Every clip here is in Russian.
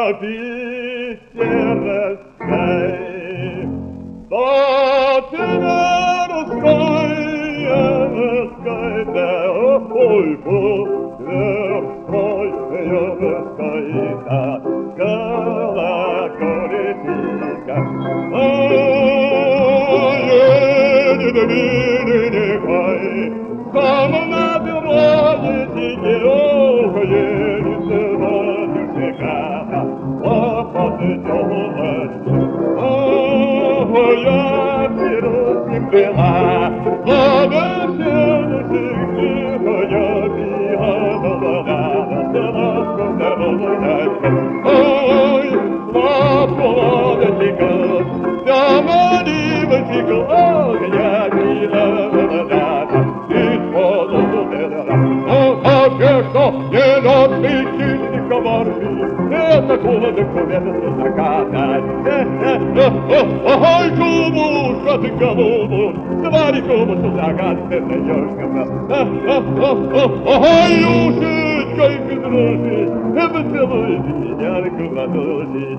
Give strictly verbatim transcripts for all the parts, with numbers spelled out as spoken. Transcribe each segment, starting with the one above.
Питерской. До Питерской, Питерской, да, ой, Питерской, Питерской, да, колокольчика. Ой, едет великой, там на дороге ох, едет дорожка, лопат тёлочки. Ох, я беру с ним была, благословенный, я бегала, ой, лапоточка, вся маливочка, ох, я бегала, из-под удара. А что, не надо коварный, это холодок, это заката. Ой, кумуша ты голубу, твари кумушу закат, это ёшка. Ой, ушечка и дрожи, поцелуйте меня в ладоши.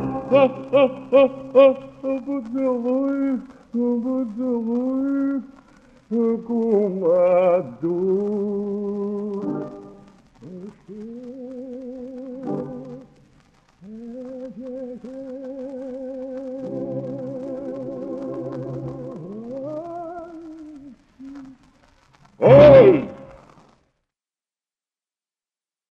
Поцелуй, поцелуй, кумаду.